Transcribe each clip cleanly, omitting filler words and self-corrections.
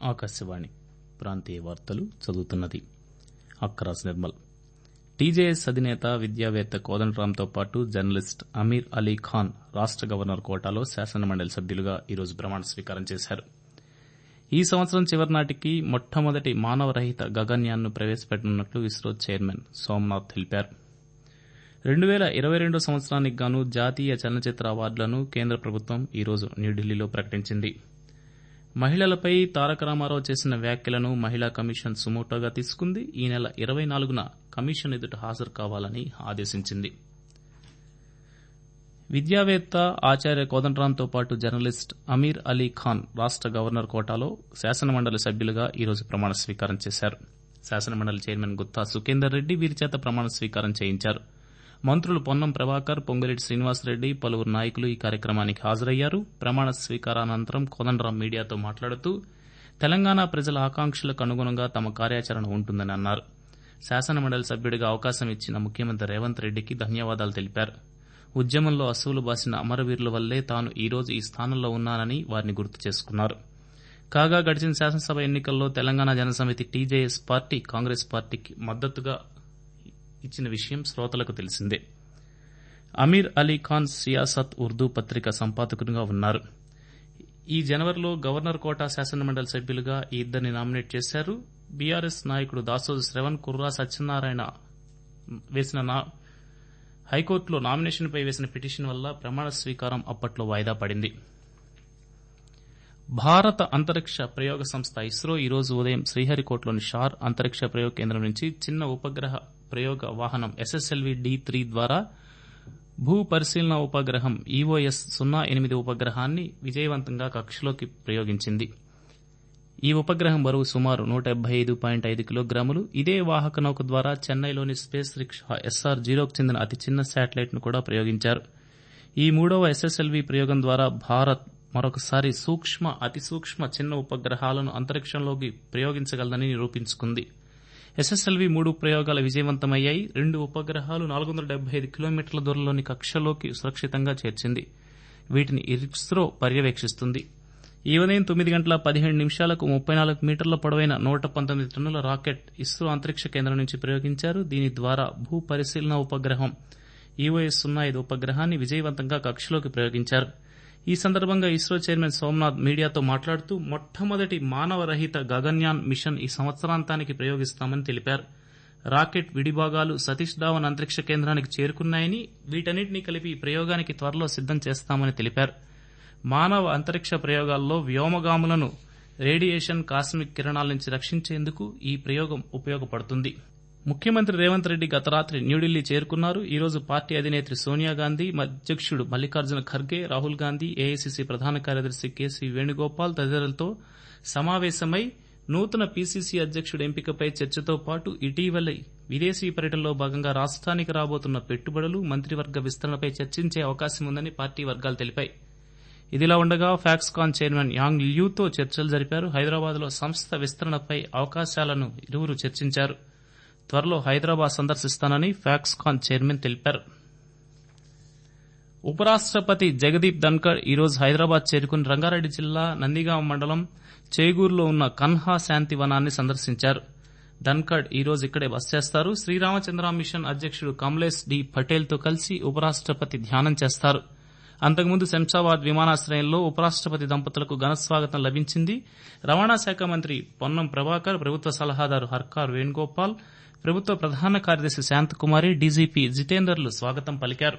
ఆకాశవాణి ప్రాంతీయ వార్తలు చదువుతున్నది అక్రాస్ నిర్మల్. టీజేఎస్ అధినేత విద్యావేత్త కోదండరాంతో పాటు జర్నలిస్ట్ అమీర్ అలీ ఖాన్ రాష్ట గవర్నర్ కోటాలో శాసనమండలి సభ్యులుగా ఈరోజు ప్రమాణ స్వీకారం చేశారు. ఈ సంవత్సరం చివరి నాటికి మొట్టమొదటి మానవరహిత గగన్యాన్ను ప్రవేశపెట్టనున్నట్లు ఇస్రో చైర్మన్ సోమనాథ్ తెలిపారు. 2022 సంవత్సరానికి గాను జాతీయ చలనచిత్ర అవార్డులను కేంద్ర ప్రభుత్వం ఈరోజు న్యూఢిల్లీలో ప్రకటించింది. మహిళలపై తారక రామారావు చేసిన వ్యాఖ్యలను మహిళా కమిషన్ సుమోటోగా తీసుకుంది. ఈ నెల 24న కమిషన్ ఎదుట హాజరు కావాలని ఆదేశించింది. విద్యావేత్త ఆచార్య కోదండరాంతో పాటు జర్నలిస్ట్ అమీర్ అలీ ఖాన్ రాష్ట గవర్నర్ కోటాలో శాసనమండలి సభ్యులుగా ఈరోజు ప్రమాణ స్వీకారం చేశారు. శాసనమండలి చైర్మన్ గుత్తా సుఖేందర్ రెడ్డి వీరి చేత ప్రమాణ స్వీకారం చేయించారు. మంత్రులు పొన్నం ప్రభాకర్, పొంగులేటి శ్రీనివాసరెడ్డి, పలువురు నాయకులు ఈ కార్యక్రమానికి హాజరయ్యారు. ప్రమాణ స్వీకారానంతరం కోదండరాం మీడియాతో మాట్లాడుతూ తెలంగాణ ప్రజల ఆకాంక్షలకు అనుగుణంగా తమ కార్యాచరణ ఉంటుందని అన్నారు. శాసనమండలి సభ్యుడిగా అవకాశం ఇచ్చిన ముఖ్యమంత్రి రేవంత్ రెడ్డికి ధన్యవాదాలు తెలిపారు. ఉద్యమంలో అసువులు బాసిన అమరవీరుల వల్లే తాను ఈ రోజు ఈ స్థానంలో ఉన్నానని వారిని గుర్తు చేసుకున్నారు. కాగా గడిచిన శాసనసభ ఎన్నికల్లో తెలంగాణ జనసమితి టీజేఎస్ పార్టీ కాంగ్రెస్ పార్టీకి మద్దతుగా ఇచ్చిన విషయం శ్రోతలకు తెలిసిందే. అమీర్ అలీ ఖాన్ సియాసత్ ఉర్దూ పత్రిక సంపాదకునిగా ఉన్నారు. ఈ జనవరిలో గవర్నర్ కోటా శాసనమండలి సభ్యులుగా ఈ ఇద్దరిని నామినేట్ చేశారు. బీఆర్ఎస్ నాయకుడు దాసోజు శ్రవణ్, కుర్రా సత్యనారాయణ హైకోర్టులో నామినేషన్పై వేసిన పిటిషన్ వల్ల ప్రమాణ స్వీకారం అప్పట్లో వాయిదా పడింది. భారత అంతరిక్ష ప్రయోగ సంస్థ ఇస్రో ఈరోజు ఉదయం శ్రీహరికోటలోని షార్ అంతరిక్ష ప్రయోగ కేంద్రం నుంచి చిన్న ఉపగ్రహ ప్రయోగ వాహనం SSLV-D3 ద్వారా భూ పరిశీలన ఉపగ్రహం EOS-08 ఉపగ్రహాన్ని విజయవంతంగా కక్షలోకి ప్రయోగించింది. ఈ ఉపగ్రహం బరువు సుమారు 175.5 కిలోగ్రాములు. ఇదే వాహక నౌక ద్వారా చెన్నైలోని స్పేస్ రిక్షా SR-0కు చెందిన అతి చిన్న శాటిలైట్ ను కూడా ప్రయోగించారు. ఈ మూడవ SSLV ప్రయోగం ద్వారా భారత్ మరొకసారి అతి సూక్ష్మ చిన్న ఉపగ్రహాలను అంతరిక్షంలోకి ప్రయోగించగలదని నిరూపించుకుంది. SSLV-3 ప్రయోగాలు విజయవంతమయ్యాయి. 2 ఉపగ్రహాలు 475 కిలోమీటర్ల దూరంలోని కక్షలోకి సురక్షితంగా చేర్చింది. వీటిని ఇస్రో పర్యవేక్షిస్తుంది. ఈ ఉదయం 9 గంటల 15 నిమిషాలకు 34 మీటర్ల పొడవైన 119 టన్నుల రాకెట్ ఇస్రో అంతరిక్ష కేంద్రం నుంచి ప్రయోగించారు. దీని ద్వారా భూ పరిశీలన ఉపగ్రహం EOS-05 ఉపగ్రహాన్ని విజయవంతంగా కక్షలోకి ప్రయోగించారు. ఈ సందర్భంగా ఇస్రో చైర్మన్ సోమనాథ్ మీడియాతో మాట్లాడుతూ మొట్టమొదటి మానవరహిత గగన్యాన్ మిషన్ ఈ సంవత్సరాంతానికి ప్రయోగిస్తామని తెలిపారు. రాకెట్ విడిభాగాలు సతీష్ ధావన్ అంతరిక్ష కేంద్రానికి చేరుకున్నాయని, వీటన్నింటినీ కలిపి ఈ ప్రయోగానికి త్వరలో సిద్దం చేస్తామని తెలిపారు. మానవ అంతరిక్ష ప్రయోగాల్లో వ్యోమగాములను రేడియేషన్, కాస్మిక్ కిరణాల నుంచి రక్షించేందుకు ఈ ప్రయోగం ఉపయోగపడుతుంది. ముఖ్యమంత్రి రేవంత్ రెడ్డి గత రాత్రి న్యూఢిల్లీ చేరుకున్నారు. ఈ రోజు పార్టీ అధినేత్రి సోనియాగాంధీ, అధ్యకుడు మల్లికార్జున ఖర్గే, రాహుల్ గాంధీ, ఏఐసీసీ ప్రధాన కార్యదర్శి కేసీ వేణుగోపాల్ తదితరులతో సమావేశమై నూతన పీసీసీ అధ్యకుడి ఎంపికపై చర్చతో పాటు ఇటీవలి విదేశీ పర్యటనలో భాగంగా రాష్ట్రానికి రాబోతున్న పెట్టుబడులు, మంత్రివర్గ విస్తరణపై చర్చించే అవకాశం ఉందని పార్టీ వర్గాలు తెలిపాయి. ఇదిలా ఉండగా ఫాక్స్కాన్ చైర్మన్ యాంగ్ ల్యూతో చర్చలు జరిపారు. హైదరాబాద్లో సంస్థ విస్తరణపై అవకాశాలను ఇరువురు చర్చించారు. త్వరలో హైదరాబాద్ సందర్శిస్తానని ఫాక్స్కాన్ చైర్మన్ తెలిపారు. ఉపరాష్టపతి జగదీప్ ధన్కర్ ఈరోజు హైదరాబాద్ చేరుకుని రంగారెడ్డి జిల్లా నందిగామ మండలం చేగూరులో ఉన్న కన్హా శాంతి వనాన్ని సందర్శించారు. ధన్కర్ ఈరోజు ఇక్కడే బస చేస్తారు. శ్రీరామచంద్ర మిషన్ అధ్యకుడు కమలేష్ డి పటేల్తో కలిసి ఉపరాష్టపతి ధ్యానం చేస్తారు. అంతకుముందు శంషాబాద్ విమానాశ్రయంలో ఉపరాష్టపతి దంపతులకు ఘనస్వాగతం లభించింది. రవాణా శాఖ మంత్రి పొన్నం ప్రభాకర్, ప్రభుత్వ సలహాదారు హర్కార్ వేణుగోపాల్, ప్రభుత్వ ప్రధాన కార్యదర్శి శాంతకుమారి, డీజీపీ జితేందర్లు స్వాగతం పలికారు.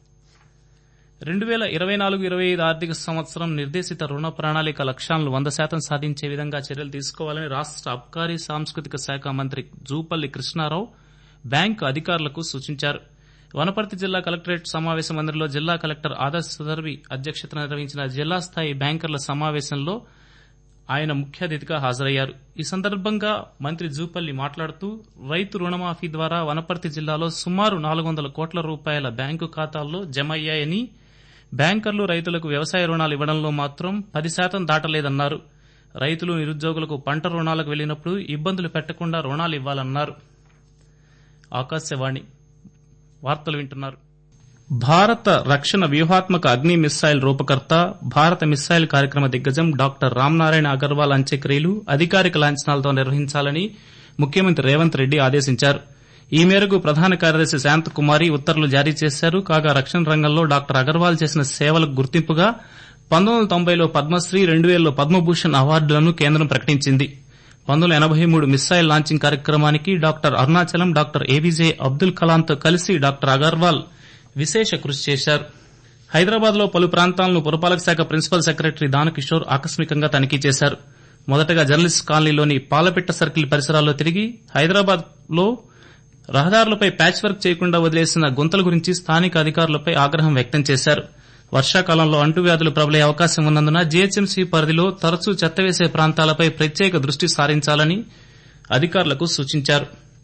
2024-25 ఆర్థిక సంవత్సరం నిర్దేశిత రుణ ప్రణాళిక లక్ష్యాలను 100% సాధించే విధంగా చర్యలు తీసుకోవాలని రాష్ట అబ్కారీ సాంస్కృతిక శాఖ మంత్రి జూపల్లి కృష్ణారావు బ్యాంకు అధికారులకు సూచించారు. వనపర్తి జిల్లా కలెక్టరేట్ సమావేశ మందిరంలో జిల్లా కలెక్టర్ ఆదర్శ్ సుధర్వి అధ్యక్షతన నిర్వహించిన జిల్లా స్థాయి బ్యాంకర్ల సమావేశంలో ఆయన ముఖ్య అతిథిగా హాజరయ్యారు. ఈ సందర్భంగా మంత్రి జూపల్లి మాట్లాడుతూ రైతు రుణమాఫీ ద్వారా వనపర్తి జిల్లాలో సుమారు 400 కోట్ల రూపాయల బ్యాంకు ఖాతాల్లో జమ అయ్యాయని, బ్యాంకర్లు రైతులకు వ్యవసాయ రుణాలు ఇవ్వడంలో మాత్రం 10% దాటలేదన్నారు. రైతులు, నిరుద్యోగులకు పంట రుణాలకు వెళ్లినప్పుడు ఇబ్బందులు పెట్టకుండా రుణాలు ఇవ్వాలన్నారు. ఆకాశవాణి వార్తలు వింటున్నారు. భారత రక్షణ వ్యూహాత్మక అగ్ని మిస్సైల్ రూపకర్త భారత మిస్సైల్ కార్యక్రమ దిగ్గజం డాక్టర్ రామ్నారాయణ అగర్వాల్ అంత్యక్రియలు అధికారిక లాంఛనాలతో నిర్వహించాలని ముఖ్యమంత్రి రేవంత్ రెడ్డి ఆదేశించారు. ఈ మేరకు ప్రధాన కార్యదర్శి శాంతకుమారి ఉత్తర్వులు జారీ చేశారు. కాగా రక్షణ రంగంలో డాక్టర్ అగర్వాల్ చేసిన సేవలకు గుర్తింపుగా 1990లో పద్మశ్రీ, 2000లో పద్మభూషణ్ అవార్డులను కేంద్రం ప్రకటించింది. 1983 మిస్సైల్ లాంచింగ్ కార్యక్రమానికి doctor Arunachalam, doctor APJ Abdul కలాంతో కలిసి డాక్టర్ అగర్వాల్ విశేష కృషి చేశారు. హైదరాబాద్లో పలు ప్రాంతాలను పురపాలక శాఖ ప్రిన్సిపల్ సెక్రటరీ దానకిషోర్ ఆకస్మికంగా తనిఖీ చేశారు. మొదటగా జర్నలిస్ట్ కాలనీలోని పాలపిట్ట సర్కిల్ పరిసరాల్లో తిరిగి హైదరాబాద్లో రహదారులపై ప్యాచ్ వర్క్ చేయకుండా వదిలేసిన గుంతల గురించి స్థానిక అధికారులపై ఆగ్రహం వ్యక్తం చేశారు. వర్షాకాలంలో అంటువ్యాధులు ప్రబలే అవకాశం ఉన్నందున జీహెచ్ఎంసీ పరిధిలో తరచూ చెత్త వేసే ప్రాంతాలపై ప్రత్యేక దృష్టి సారించాలని అధికారులకు సూచించారు.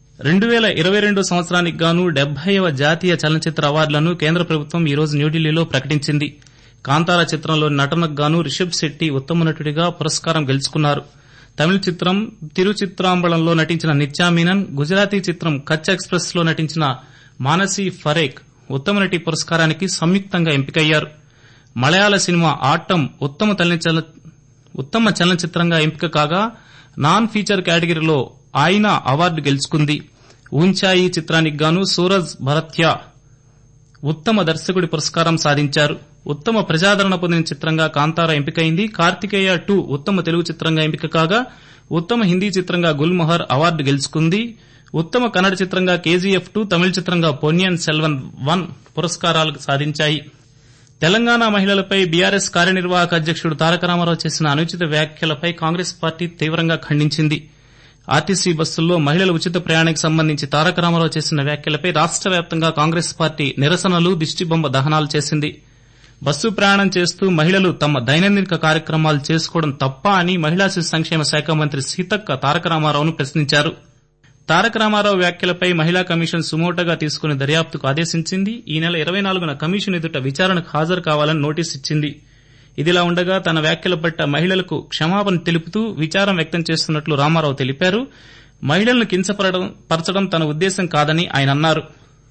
2022 సంవత్సరానికి గాను 70వ జాతీయ చలనచిత్ర అవార్డులను కేంద్ర ప్రభుత్వం ఈ రోజు న్యూఢిల్లీలో ప్రకటించింది. కాంతారా చిత్రంలోని నటనకు గాను రిషబ్ శెట్టి ఉత్తమ నటుడిగా పురస్కారం గెలుచుకున్నారు. తమిళ చిత్రం తిరుచిత్రాంబళంలో నటించిన నిత్యా మీనన్, గుజరాతీ చిత్రం కచ్ ఎక్స్ప్రెస్ లో నటించిన మానసీ ఫరేక్ ఉత్తమ నటి పురస్కారానికి సంయుక్తంగా ఎంపికయ్యారు. మలయాళ సినిమా ఆట్టం ఉత్తమ చలనచిత్రంగా ఎంపిక కాగా నాన్ ఫీచర్ కేటగిరీలో ఆయన అవార్డు గెలుచుకుంది. ఊంచాయి చిత్రానికి గాను సూరజ్ భరత్యా ఉత్తమ దర్శకుడి పురస్కారం సాధించారు. ఉత్తమ ప్రజాదరణ పొందిన చిత్రంగా కాంతారా ఎంపికైంది. కార్తికేయ 2 ఉత్తమ తెలుగు చిత్రంగా ఎంపిక కాగా ఉత్తమ హిందీ చిత్రంగా గుల్మొహర్ అవార్డు గెలుచుకుంది. ఉత్తమ కన్నడ చిత్రంగా కేజీఎఫ్ 2, తమిళ చిత్రంగా పొన్నియిన్ సెల్వన్ 1 పురస్కారాలు సాధించాయి. తెలంగాణ మహిళలపై బీఆర్ఎస్ కార్యనిర్వాహక అధ్యకుడు తారక రామారావు చేసిన అనుచిత వ్యాఖ్యలపై కాంగ్రెస్ పార్టీ తీవ్రంగా ఖండించింది. ఆర్టీసీ బస్సుల్లో మహిళల ఉచిత ప్రయాణానికి సంబంధించి తారక రామారావు చేసిన వ్యాఖ్యలపై రాష్ట వ్యాప్తంగా కాంగ్రెస్ పార్టీ నిరసనలు, దిష్టిబొమ్మ దహనాలు చేసింది. బస్సు ప్రయాణం చేస్తూ మహిళలు తమ దైనందిన కార్యక్రమాలు చేసుకోవడం తప్పా అని మహిళా శిశు సంక్షేమ శాఖ మంత్రి సీతక్క తారక రామారావును ప్రశ్నించారు. తారక రామారావు వ్యాఖ్యలపై మహిళా కమిషన్ సుమోటోగా తీసుకుని దర్యాప్తుకు ఆదేశించింది. ఈ నెల 24న కమిషన్ ఎదుట విచారణకు హాజరు కావాలని నోటీసు ఇచ్చింది. ఇదిలా ఉండగా తన వ్యాఖ్యల పట్ల మహిళలకు క్షమాపణ తెలుపుతూ విచారం వ్యక్తం చేస్తున్నట్లు రామారావు తెలిపారు. మహిళలను కించపరచడం తన ఉద్దేశం కాదని ఆయన అన్నారు.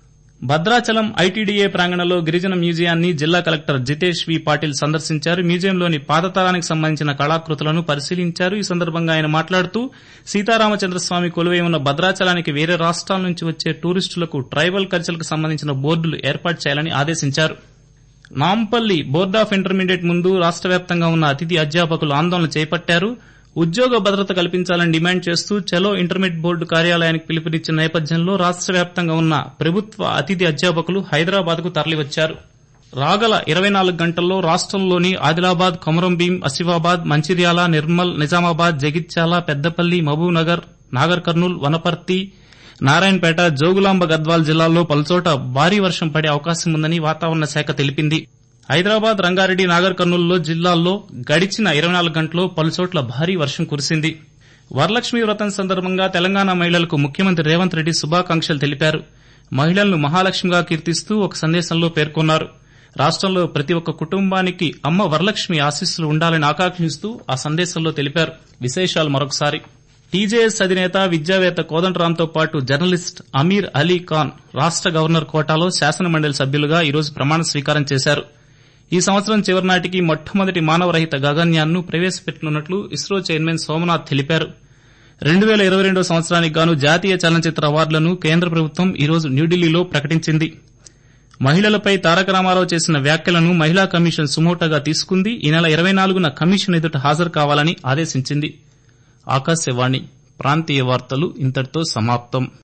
భద్రాచలం ఐటీడీఏ ప్రాంగణంలో గిరిజన మ్యూజియాన్ని జిల్లా కలెక్టర్ జితేష్ వి పాటిల్ సందర్శించారు. మ్యూజియంలోని పాతతరానికి సంబంధించిన కళాకృతులను పరిశీలించారు. ఈ సందర్భంగా ఆయన మాట్లాడుతూ సీతారామచంద్రస్వామి కొలువై ఉన్న భద్రాచలానికి వేరే రాష్ట్రాల నుంచి వచ్చే టూరిస్టులకు ట్రైబల్ కల్చర్కు సంబంధించిన బోర్డులు ఏర్పాటు చేయాలని ఆదేశించారు. నాంపల్లి బోర్డ్ ఆఫ్ ఇంటర్మీడియట్ ముందు రాష్ట వ్యాప్తంగా ఉన్న అతిథి అధ్యాపకులు ఆందోళన చేపట్టారు. ఉద్యోగ భద్రత కల్పించాలని డిమాండ్ చేస్తూ చలో ఇంటర్మీడియట్ బోర్డు కార్యాలయానికి పిలుపునిచ్చిన నేపథ్యంలో రాష్ట వ్యాప్తంగా ఉన్న ప్రభుత్వ అతిథి అధ్యాపకులు హైదరాబాద్కు తరలివచ్చారు. రాగల 24 గంటల్లో రాష్టంలోని ఆదిలాబాద్, కొమరంభీం, ఆసిఫాబాద్, మంచిర్యాల, నిర్మల్, నిజామాబాద్, జగిత్యాల, పెద్దపల్లి, మహబూబ్నగర్, నాగర్ కర్నూల్, వనపర్తి, నారాయణపేట, జోగులాంబ గద్వాల్ జిల్లాల్లో పలుచోట భారీ వర్షం పడే అవకాశం ఉందని వాతావరణ శాఖ తెలిపింది. హైదరాబాద్, రంగారెడ్డి, నాగర్ కర్నూల్ జిల్లాల్లో గడిచిన 24 గంటల్లో పలుచోట్ల భారీ వర్షం కురిసింది. వరలక్ష్మి వ్రతం సందర్భంగా తెలంగాణ మహిళలకు ముఖ్యమంత్రి రేవంత్ రెడ్డి శుభాకాంక్షలు తెలిపారు. మహిళలను మహాలక్ష్మిగా కీర్తిస్తూ ఒక సందేశంలో పేర్కొన్నారు. రాష్టంలో ప్రతి ఒక్క కుటుంబానికి అమ్మ వరలక్ష్మి ఆశీస్సులు ఉండాలని ఆకాంక్షిస్తూ ఆ సందేశంలో తెలిపారు. విశేషాలు మరొకసారి. టీజేఎస్ అధినేత విద్యావేత్త కోదండరాంతో పాటు జర్నలిస్ట్ అమీర్ అలీ ఖాన్ రాష్ట గవర్నర్ కోటాలో శాసనమండలి సభ్యులుగా ఈరోజు ప్రమాణ స్వీకారం చేశారు. ఈ సంవత్సరం చివరి నాటికి మొట్టమొదటి మానవరహిత గగన్యాన్ను ప్రవేశపెట్టనున్నట్లు ఇస్రో చైర్మన్ సోమనాథ్ తెలిపారు. 2022 సంవత్సరానికి గాను జాతీయ చలనచిత్ర అవార్డులను కేంద్ర ప్రభుత్వం ఈ రోజు న్యూఢిల్లీలో ప్రకటించింది. మహిళలపై తారక రామారావు చేసిన వ్యాఖ్యలను మహిళా కమిషన్ సుమోటోగా తీసుకుంది. ఈ నెల 24న కమిషన్ ఎదుట హాజరు కావాలని ఆదేశించింది. ఆకాశవాణి ప్రాంతీయ వార్తలు ఇంతటితో సమాప్తం.